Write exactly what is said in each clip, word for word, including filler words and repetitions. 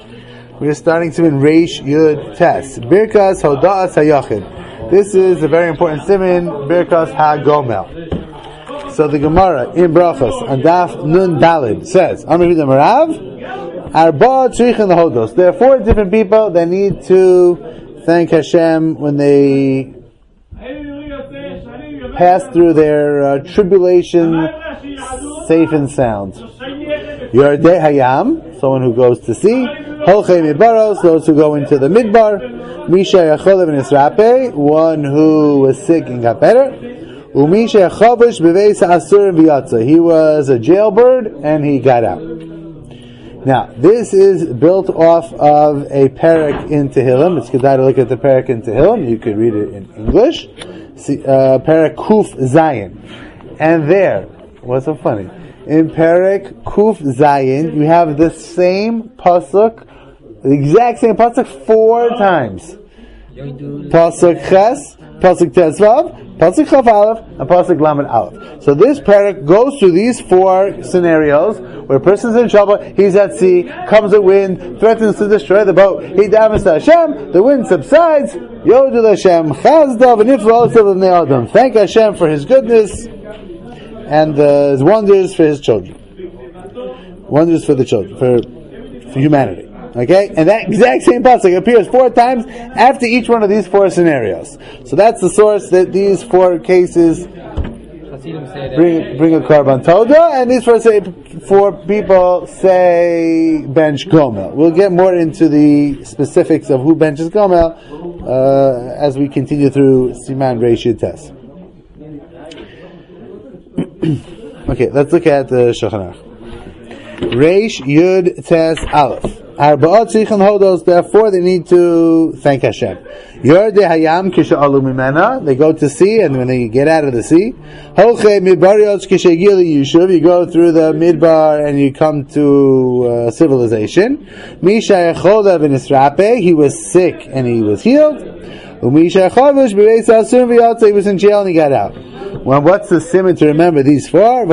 We're starting to in Reish Yud Tes. Birkas Hoda'as HaYachid. This is a very important siman, Birkas HaGomel. So the Gemara in Brachos, on Daf Nun Dalid, says, Amar Yehuda Marav, Arba Tzrichen Lahodos. There are four different people that need to thank Hashem when they pass through their uh, tribulation safe and sound. Yardei Hayam, someone who goes to sea. Holchei Midbaros, those who go into the Midbar. Misha Yacholev and Isrape, one who was sick and got better. Umisha Yachovish Beveis Asur V'yatza. He was a jailbird and he got out. Now, this is built off of a parak in Tehillim. It's good to look at the parak in Tehillim. You could read it in English. See, uh, parak Kuf Zayin. And there, what's so funny? In parak Kuf Zayin, you have the same pasuk, the exact same pasuk four times. Pasuk Ches, pasuk Tezvav, pasuk Chaf Aleph, and pasuk Lamed Aleph. So this parak goes through these four scenarios where a person's in trouble, he's at sea, comes a wind, threatens to destroy the boat, he davens to Hashem, the wind subsides, Yodel Hashem, Chazdav, and Ifra Adam. Thank Hashem for His goodness and uh, His wonders for His children. Wonders for the children, for, for humanity. Okay? And that exact same pasuk appears four times after each one of these four scenarios. So that's the source that these four cases bring, bring a Karban Toda, and these four, say, four people say bench Gomel. We'll get more into the specifics of who benches Gomel uh, as we continue through Siman Reish Yud Tes. Okay, let's look at the Shulchan Aruch. Reish Yud Tes Aleph. Arba'at Tzrichen Hodos, therefore they need to thank Hashem. Yordei Hayam Kisha'alu Mimena, they go to sea, and when they get out of the sea, Holchei Midbarios Kisha'gili Yishuv, you go through the Midbar and you come to uh, civilization. Misha Yecholev in Isrape, he was sick and he was healed. Umisha Yechovish B'Beis Asur V'yatza, he was in jail and he got out. Well, what's the simon to remember these four?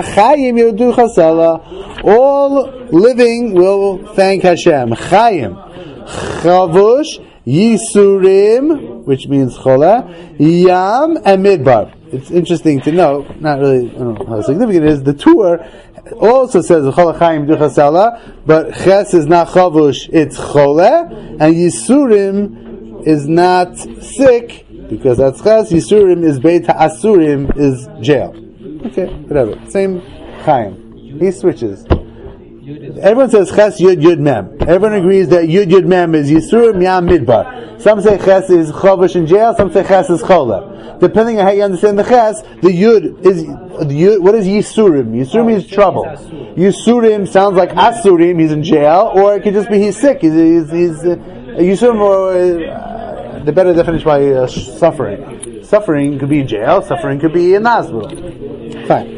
All living will thank Hashem. Chayim, Chavush, Yisurim, which means Chola, Yam, and Midbar. It's interesting to know, not really, I don't know how significant it is, the tour also says Chola Chayim Du Chasala, but Ches is not Chavush, it's Chola, and Yisurim is not sick, because that's Ches. Yisurim is Beit HaAsurim, is jail. Okay, whatever. Same Chaim. He switches. Everyone says Ches Yud Yud Mem. Everyone agrees that Yud Yud Mem is Yisurim Yam Midbar. Some say Ches is Chovish in jail, some say Ches is Chola. Depending on how you understand the Ches, the Yud is, the Yud, what is Yisurim? Yisurim means trouble. Yisurim sounds like Asurim, he's in jail, or it could just be he's sick, he's, he's, he's uh, Yisurim or, uh, the better definition by uh, suffering. Suffering could be in jail, suffering could be in the hospital. Fine.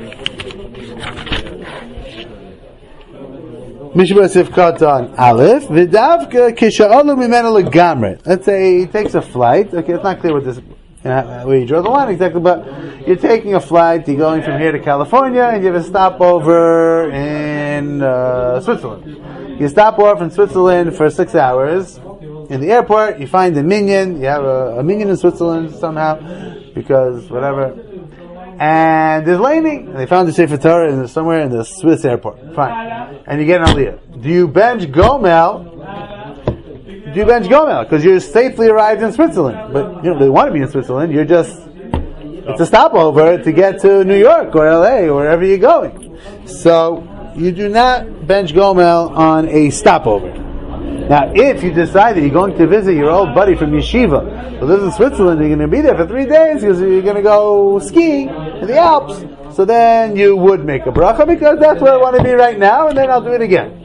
Mishba Sifkat on Aleph. V'davka kisha'alu mimena legamre. Let's say he takes a flight. Okay, it's not clear what this, you know, where you draw the line exactly, but you're taking a flight, you're going from here to California, and you have a stopover in uh, Switzerland. You stop off in Switzerland for six hours. In the airport, you find a minion. You have a, a minion in Switzerland somehow, because whatever. And there's lightning. And they found the Sefer Torah in the, somewhere in the Swiss airport. Fine. And you get an aliyah. Do you bench Gomel? Do you bench Gomel? Because you're safely arrived in Switzerland. But you don't really want to be in Switzerland. You're just, it's a stopover to get to New York or L A or wherever you're going. So, you do not bench Gomel on a stopover. Now, if you decide that you're going to visit your old buddy from Yeshiva who lives in Switzerland, you're going to be there for three days because you're going to go skiing in the Alps, so then you would make a bracha because that's where I want to be right now, and then I'll do it again.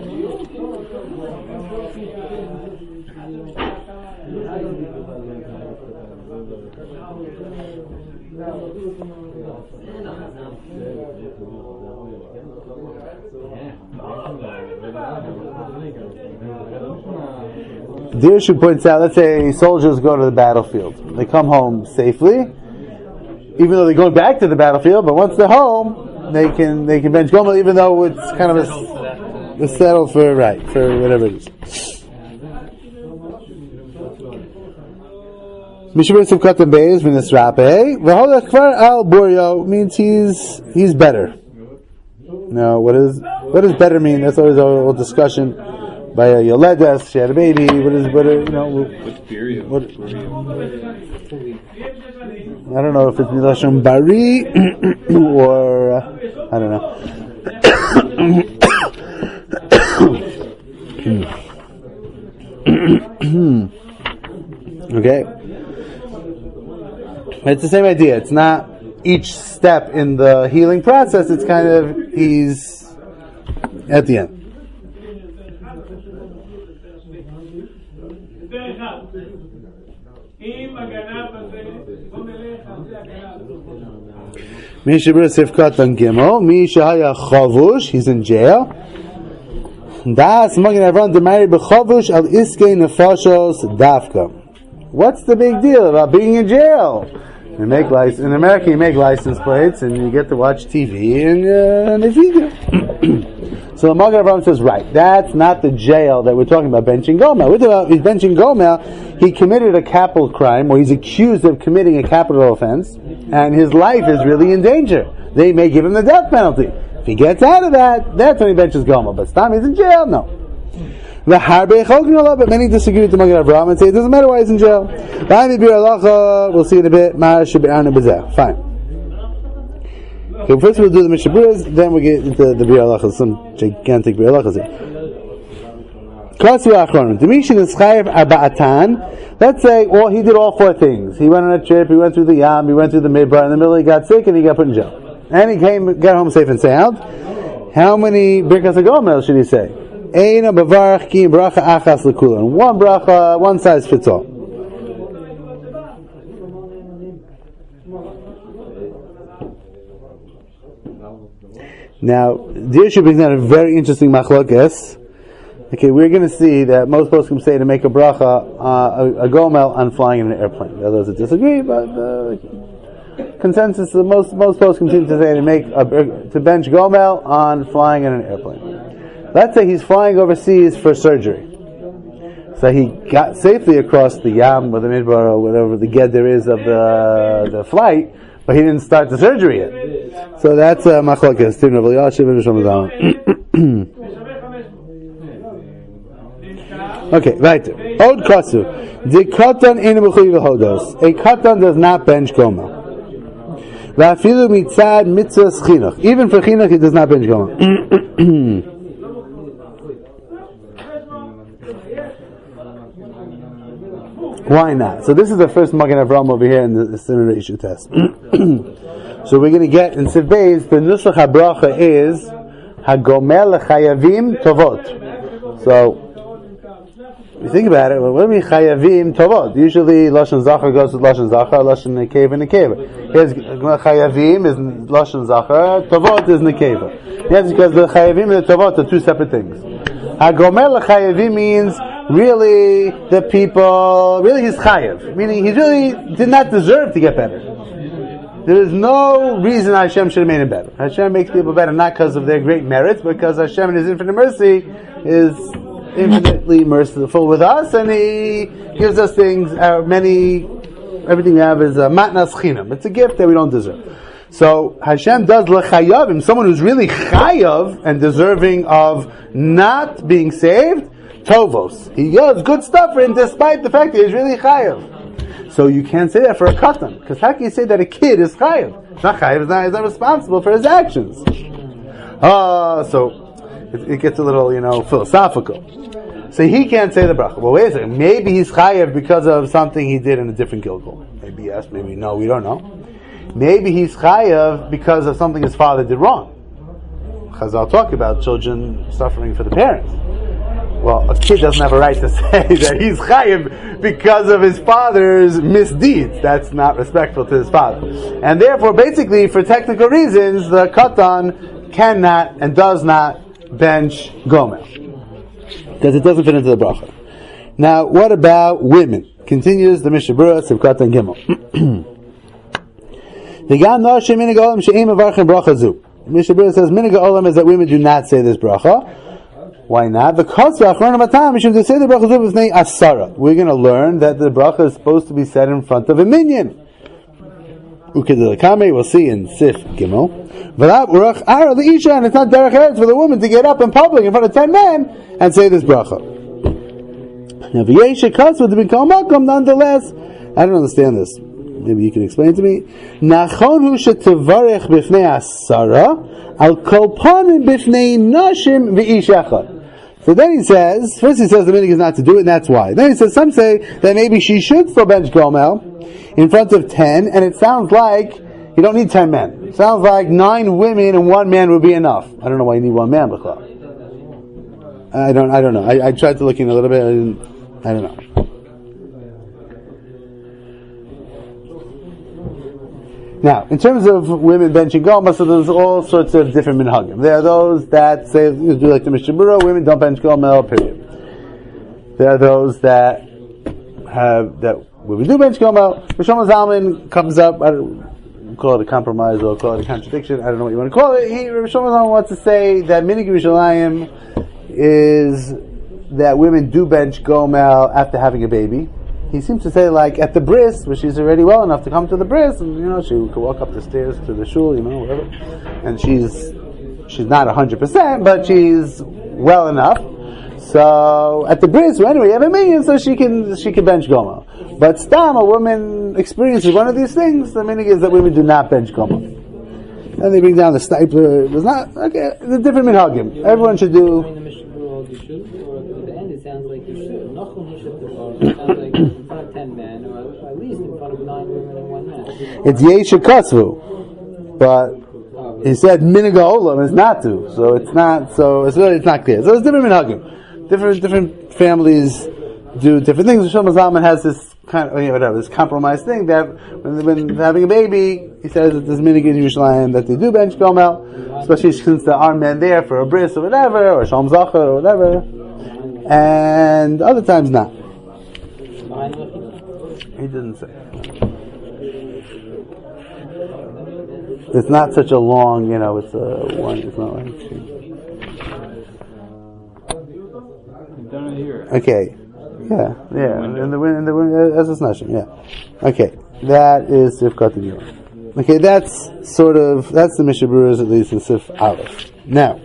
Dirshu points out, let's say soldiers go to the battlefield. They come home safely, even though they're going back to the battlefield, but once they're home, they can they can bench Gomel, even though it's kind of a, a settled for, right, for whatever it is. Mishabur Sivkatan Beis V'Nisrape V'Holech Kvar Al Buryo means he's he's better. Now, what is what does better mean? That's always a whole discussion. By a Yoledes, she had a baby. What is better? You know, what, I don't know if it's Milashon Bari or uh, I don't know. Okay, it's the same idea. It's not each step in the healing process. It's kind of he's at the end. Mishabur Sivkatan Gimel, Mishahaya Chavush, he's in jail. Das Magen Avram Demari B'Chavush Al Iskei Nefashos Dafka. What's the big deal about being in jail? You make license in America. You make license plates, and you get to watch T V, and, uh, and they feed you. So the Magen Avram says, right, that's not the jail that we're talking about benching Gomel. We're talking about he's benching Gomel. He committed a capital crime, or he's accused of committing a capital offense, and his life is really in danger. They may give him the death penalty. If he gets out of that, that's when he benches Gomel. But Stam, he's in jail? No. The Harbe Chognola, but many disagree with the Magen Avram and say it doesn't matter why he's in jail. We'll see in a bit. Fine. Okay, first we'll do the Mishaburas, then we'll get into the Bir Halachas, some gigantic Bir Halachas here. Let's say, well, he did all four things. He went on a trip, he went through the Yam, he went through the Midbar, in the middle he got sick and he got put in jail. And he came, got home safe and sound. How many Birkas HaGomel should he say? Eina Bavarach Ki Bracha Achas L'Kulan. One bracha, one size fits all. Now, the issue brings out a very interesting machlokes. Okay, we're going to see that most poskim say to make a bracha, uh, a, a gomel on flying in an airplane. There are those that disagree, but uh, consensus, most most poskim seem to say to make a, to bench gomel on flying in an airplane. Let's say he's flying overseas for surgery. So he got safely across the Yam or the Midbar or whatever the get there is of the the flight, but he didn't start the surgery yet. So that's a machlokes. Okay, right. Od kasu. The katan in hodos. A katan does not bench gomel. Vafilu mitzad mitzvahs chinuch. Even for chinuch, he does not bench gomel. Why not? So this is the first Magen Avram over here in the, the Sinner issue test. So we're going to get in Siv Beis, the Nusach HaBracha is Hagomel Chayavim Tovot. So, you think about it, well, what do we mean Chayavim Tovot? Usually Lashon Zachar goes with Lashon Zachar, Lashon Nekeva, Nekeva. Here's Chayavim is Lashon Zachar, Tovot is Nekeva. Yes, because the Chayavim and the Tovot are two separate things. Hagomel Chayavim means really the people, really he's chayav, meaning he really did not deserve to get better. There is no reason Hashem should have made him better. Hashem makes people better not because of their great merits, but because Hashem in His infinite mercy is infinitely merciful with us, and He gives us things, uh, many, everything we have is a matnas chinam. It's a gift that we don't deserve. So Hashem does l'chayavim, someone who's really chayav and deserving of not being saved, tovos. He does good stuff for him despite the fact that he's really chayav. So you can't say that for a katan, because how can you say that a kid is chayav? It's not chayav, he's not, he's not responsible for his actions. Ah, uh, so it, it gets a little, you know, philosophical. So he can't say the bracha. Well, wait a second. Maybe he's chayav because of something he did in a different Gilgul. Maybe yes, maybe no, we don't know. Maybe he's chayav because of something his father did wrong. Chazal talk about children suffering for the parents. Well, a kid doesn't have a right to say that he's chayiv because of his father's misdeeds. That's not respectful to his father. And therefore, basically, for technical reasons, the katan cannot and does not bench gomel. Because it doesn't fit into the bracha. Now, what about women? Continues the Mishabura, Sivkat and Gimel. Mishabura says, Minhag Olam is that women do not say this bracha. Why not? The We're going to learn that the bracha is supposed to be said in front of a minyan. We'll see in Sif Gimel. And it's not derech eretz for the woman to get up in public in front of ten men and say this bracha. Now, nonetheless, I don't understand this. Maybe you can explain to me. Nachon hu shetevarech b'fnei asara al kol panim b'fnei nashim v'ish echad. So then he says, first he says the minhag is not to do it, and that's why. Then he says, some say that maybe she should still bench gomel in front of ten, and it sounds like you don't need ten men. It sounds like nine women and one man would be enough. I don't know why you need one man, b'chlal. I don't, I don't know. I, I tried to look in a little bit, I didn't, I don't know. Now, in terms of women benching gomel, so there's all sorts of different minhagim. There are those that say, you do like the Mishnah Berurah, women don't bench gomel, period. There are those that have, that women do bench gomel. Rosh Zalman comes up, I don't call it a compromise or call it a contradiction, I don't know what you want to call it. He, Rosh Zalman wants to say that Minhag Yerushalayim is that women do bench gomel after having a baby. He seems to say, like, at the bris, where she's already well enough to come to the bris, and, you know, she could walk up the stairs to the shul, you know, whatever. And she's, she's not a hundred percent, but she's well enough. So, at the bris, well, anyway, you have a million, so she can, she can bench gomel. But stam, a woman experiences one of these things, the meaning is that women do not bench gomel. And they bring down the stipler, it was not, okay, it's a different minhagim. Everyone should do. It sounds like you should. Nachon you should. It sounds like in front of ten men, or at least in front of nine women and one man. It's Yesha Kasvu, but he said Minhag Olam is not to, so it's not. So it's really it's not clear. So it's different minhagim. Different different families do different things. Rosh Zalman has this kind of, you know, whatever, this compromise thing that when, when having a baby, he says that there's minhag in Yerushalayim that they do bench gomel, especially since there are men there for a bris or whatever, or Shalom Zacher or whatever. And other times not. He didn't say. It's not such a long, you know, it's a one, it's not like... Done it here. Okay. Yeah, yeah. In the in the as a snashim, yeah. Okay. That is Sif Katan. Okay, that's sort of, that's the Mishnah Berurah, at least in Sif Aleph. Now,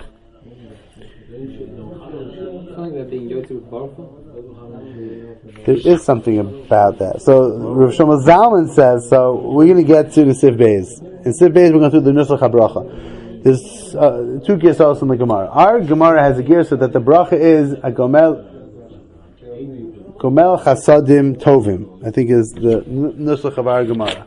there is something about that. So Rav Shlomo Zalman says, so we're going to get to the Sif Beis. In Sif Beis we're going through the Nusach HaBracha. There's uh, two girsos in the Gemara. Our Gemara has a girsa that the bracha is a gomel Gomel Chasadim Tovim, I think is the Nusach of our Gemara.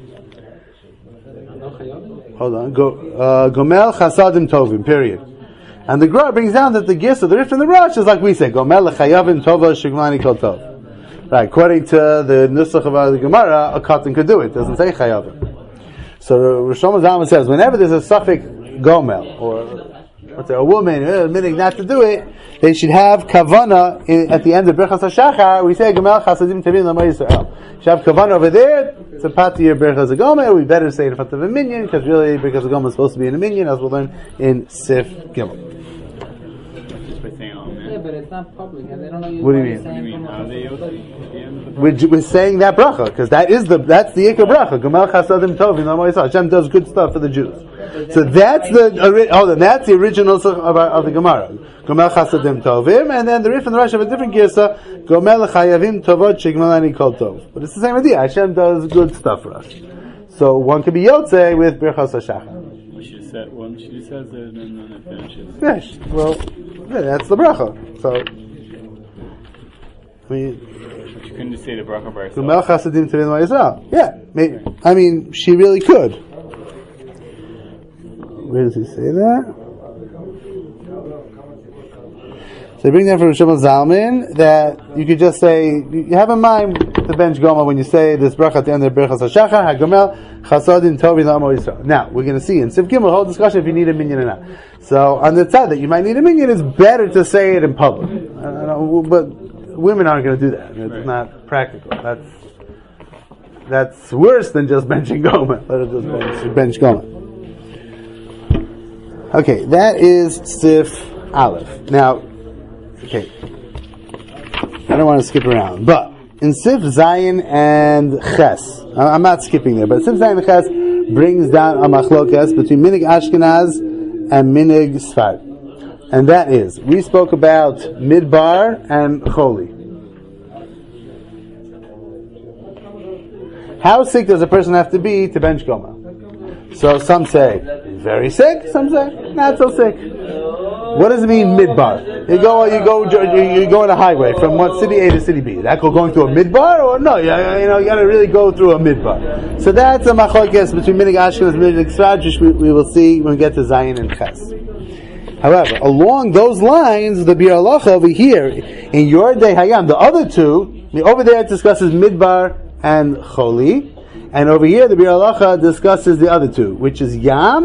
Hold on. Go, uh, Gomel Chasadim Tovim, period. And the Gemara brings down that the girsa, the Rif and the Rosh is like we say, Gomel Chayavim Tova Shigmani Kol Tov. Right, according to the Nusach of our Gemara, a cotton could do it. It doesn't say Chayavim. So Rosh Zalman says, whenever there's a suffix Gomel, or let's say a woman, a minhag not to do it, they should have kavana in, at the end of Birchas HaShachar. We say Gomel Chasadim Tovim L'Amo Yisrael. You should have kavana over there. It's a part of your Birchas HaGomel. We better say it in front of a minyan, because really Birchas HaGomel is supposed to be in a minyan, as we'll learn in Sif Gimel. Yeah, but it's not public, and they don't know you. What do you mean? What do you mean? How they We're, we're saying that bracha, because that is the that's the Ikar bracha. Gomel Chasadim Tovim L'Amo Yisrael. Hashem does good stuff for the Jews. So that's the hold on, that's the original of, our, of the Gemara. Gomel Chasadim Tovim, and then the Rif and the Rosh have a different girsa. Gomel Chayavim Tovot Shigmalani Kol Tov. But it's the same idea. Hashem does good stuff for us. So one could be Yotzei with Birchas HaShachar. She said one. She says it and then it finishes. Yes. Well, yeah, that's the bracha. So, I mean, but you couldn't just say the bracha by herself. Gomel Chasadim Tovim L'Amo Yisrael. Yeah, maybe, I mean, she really could. Where does he say that? So they bring down from Rosh Zalman that you could just say, you have in mind the bench gomel when you say this bracha at the end of Birchas HaShachar, HaGomel Chasadim Tovim L'Amo Yisrael. Now, we're going to see in Sif Gimel, whole discussion if you need a minyan or not. So, on the side that you might need a minyan, it's better to say it in public. I don't know, but women aren't going to do that. It's right. Not practical. That's that's worse than just benching gomel. Let it just bench, bench gomel. Okay, that is Sif Aleph. Now, Okay. I don't want to skip around, but in Sif Zayin and Ches, I'm not skipping there, but Sif Zayin and Ches brings down a machlokas between Minig Ashkenaz and Minig Sfard. And that is, we spoke about Midbar and Choli. How sick does a person have to be to bench Goma? So some say, very sick, some say, not so sick. What does it mean, midbar? You go, you go, you go on a highway from what city A to city B. That go going through a midbar, or no? You, you know, you got to really go through a midbar. So that's a machlokes between Minig Ashkenaz and Minig Sfard, which we, we will see when we get to Zayin and Ches. However, along those lines, the Bir Halacha over here in Yor Dei Hayam, the other two, over there it discusses midbar and Choli, and over here the Bir Halacha discusses the other two, which is Yam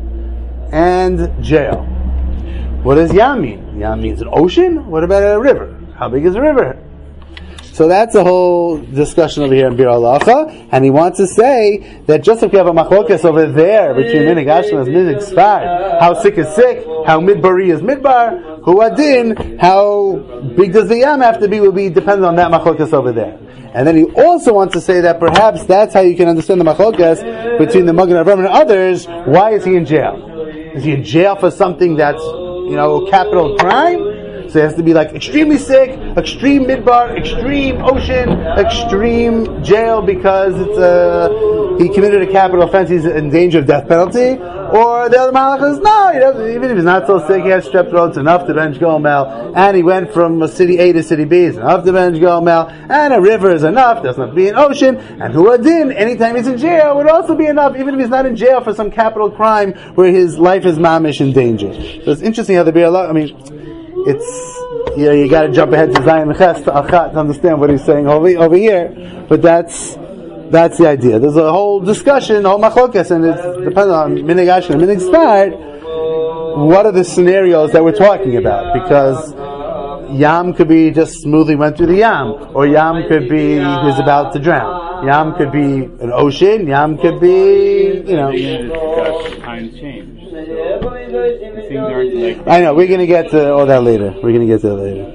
and Jail. What does Yam mean? Yam means an ocean? What about a river? How big is a river? So that's a whole discussion over here in Bir Halacha, and he wants to say that just if we have a machlokas over there between Minig Ashkenaz and Minig Sfard, how sick is sick, how midbari is midbar, hu adin, how big does the Yam have to be, will be dependent on that machlokas over there. And then he also wants to say that perhaps that's how you can understand the machlokas between the Magen Avraham and others. Why is he in jail? Is he in jail for something that's, you know, capital crime? So it has to be like extremely sick, extreme midbar, extreme ocean, extreme jail because it's a, he committed a capital offense, he's in danger of death penalty. Or the other malach is, no, he doesn't, even if he's not so sick, he has strep throat, it's enough to bench Gomel. And he went from city A to city B, it's enough to bench Gomel. And a river is enough, doesn't have to be an ocean. And Huadin, anytime he's in jail, would also be enough, even if he's not in jail for some capital crime where his life is mamish in danger. So it's interesting how the Bir Halacha, I mean, it's, you know, you gotta jump ahead to Zayin and Ches to Achat to understand what he's saying over, over here, but that's, that's the idea. There's a whole discussion, a whole machlokas, and it depends on Minig Ashkenaz and Minig Sfard, what are the scenarios that we're talking about, because Yam could be just smoothly went through the Yam, or Yam could be he's about to drown. Yam could be an ocean, Yam could be, you know. Times change. Things aren't like. I know, we're going to get to all that later. We're going to get to that later.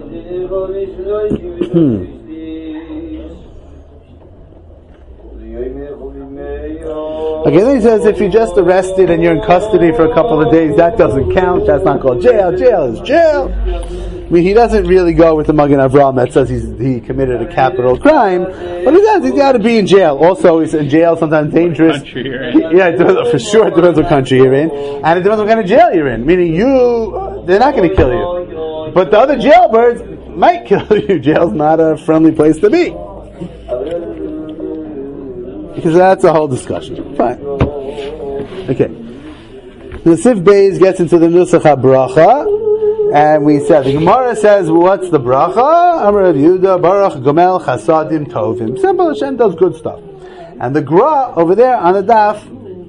Hmm. Okay, then he says if you're just arrested and you're in custody for a couple of days, that doesn't count. That's not called jail. Jail is jail. I mean, he doesn't really go with the Magen Avraham that says he's, he committed a capital crime, but he does. He's got to be in jail. Also, he's in jail, sometimes dangerous. Country you're in. Yeah, it depends, for sure. It depends what country you're in, and it depends what kind of jail you're in. Meaning, you, they're not going to kill you, but the other jailbirds might kill you. Jail's not a friendly place to be. Because that's a whole discussion. Fine. Okay. The Sif Beis gets into the Nusach HaBracha, and we said, the Gemara says, what's the bracha? Amar Rav Yehuda, Baruch Gomel Chasadim Tovim. Simple, Hashem does good stuff. And the Gra over there on the Daf,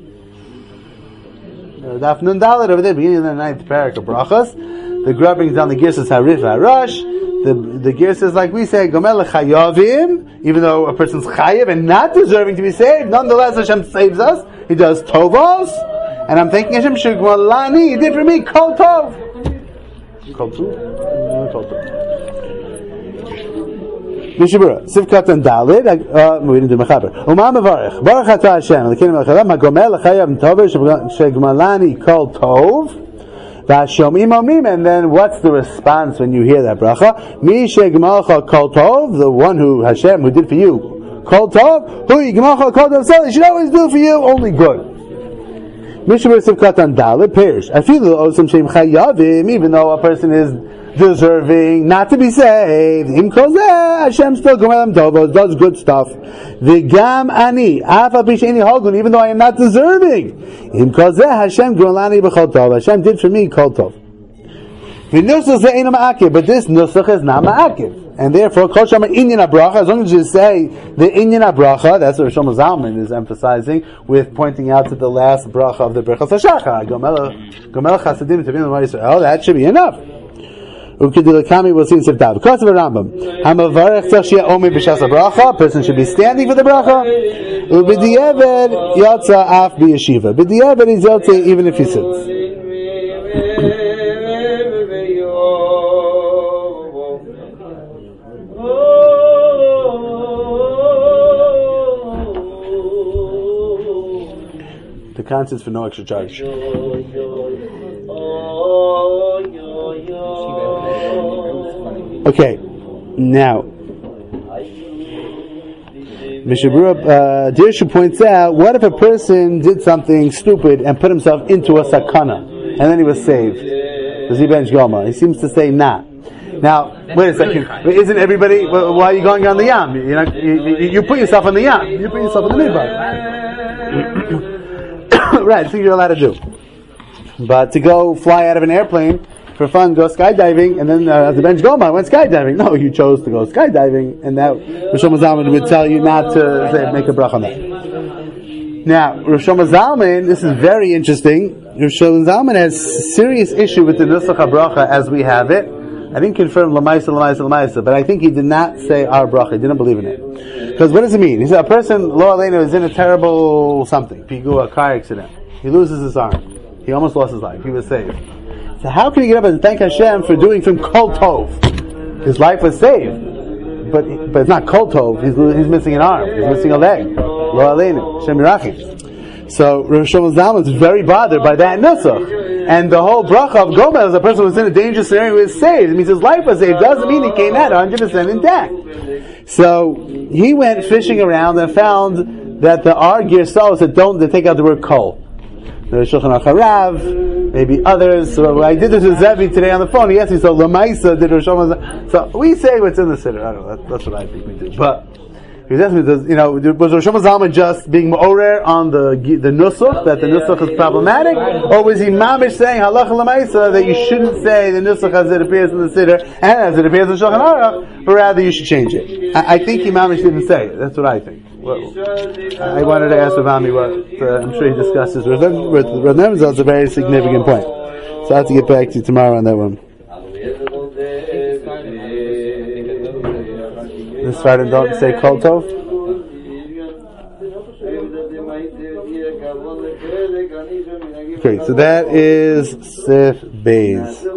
the Daf Nun Dalet over there, beginning of the ninth parak of Brachas, the Gra brings down the Girsas Harif HaRash. The the gear says, like we say, Gomel Chayavim, even though a person's chayav and not deserving to be saved, nonetheless Hashem saves us. He does tovos, and I'm thanking Hashem. Shugmalani, He did for me kol tov. Kol tov. Kol tov. Mishabura Sivkat and Dalid. Uh, we didn't do mechaber. Umam Bavarich Baruch Atah Hashem. The kingdom of Hashem. Gomel Chayav Tov. Shugmalani kol tov. And then what's the response when you hear that bracha? Mi she'gmalcha kol tov, the one who Hashem who did for you kol tov, hu yigmalcha kol tov, so he should always do for you only good. Mishabur Sivkatan Dalet Perish. I feel osam shem chayavim, even though a person is deserving not to be saved. Im kol zeh, Hashem still gomelem tovos, does good stuff. V'gam ani, af al pi she'eni hogun, even though I am not deserving. Im kol zeh, Hashem gomelani b'chol tov. Hashem did for me kol tov. V'nusach ze'enu ma'akiv, but this nusach is not ma'akiv. And therefore, kol shama inyan habracha, as long as you say the inyan habracha, that's what Shlomo Zalman is emphasizing with pointing out to the last bracha of the Berachos HaShachar. Gomel chasadim tevim l'mar Yisrael, that should be enough. Ukidulakami, we'll see in Siftav. Because of a Rambam, Hamavarech tzach sheyeh omer b'shas habracha, a person should be standing for the bracha. Ub'di'eved yotza af b'yeshiva. B'di'eved is yotza even if he sits. The concerts for no extra charge. Okay, now Mishabura uh, Dirshu points out, what if a person did something stupid and put himself into a sakana, and then he was saved? Does he bench Goma? He seems to say nah. Now, wait a second. Isn't everybody? Why are you going on the yam? You know, you, you, you put yourself on the yam. You put yourself on the midbar. Right, that's what you're allowed to do. But to go fly out of an airplane for fun, go skydiving, and then uh, the bench Goma went skydiving. No, you chose to go skydiving, and that Rosh Zalman would tell you not to say, make a bracha on that. Now, Rosh Zalman, this is very interesting. Rosh Zalman has serious issue with the Nusach HaBracha as we have it. I didn't confirm Lamaisa, Lamaisa, Lamaisa, but I think he did not say our bracha. He didn't believe in it. Because what does it mean? He said a person, Lo Aleinu, is in a terrible something, pigu, a car accident. He loses his arm. He almost lost his life. He was saved. So how can he get up and thank Hashem for doing from Kol Tov? His life was saved. But but it's not Kol Tov. He's, he's missing an arm. He's missing a leg. Lo Aleinu. Hashem Yirachim. So Rosh Zalman is very bothered by that nusach. And the whole bracha of Gomel, as a person who was in a dangerous scenario, was saved. It means his life was saved. It doesn't mean he came out one hundred percent intact. So he went fishing around and found that the Argir says that don't they take out the word kol. There's Shulchan Aruch Harav, maybe others. So I did this with Zevi today on the phone. He asked me, so Lamaisa did Rosh Hashanah. So we say what's in the siddur. I don't know. That, that's what I think we do. But he was asking me, does, you know, was Rosh Hashanah just being ma'orer on the the nusach, that the nusach is problematic, or was he mamish saying halacha lamaisa that you shouldn't say the nusach as it appears in the siddur and as it appears in Shulchan Aruch, but rather you should change it? I, I think he mamish didn't say it. That's what I think. Well, I wanted to ask Ravami what uh, I'm sure he discussed this with with Rav Nemzal. It's a very significant point, so I have to get back to you tomorrow on that one. The Sfardim don't say Kol Tov. Okay, so that is Sif Beis.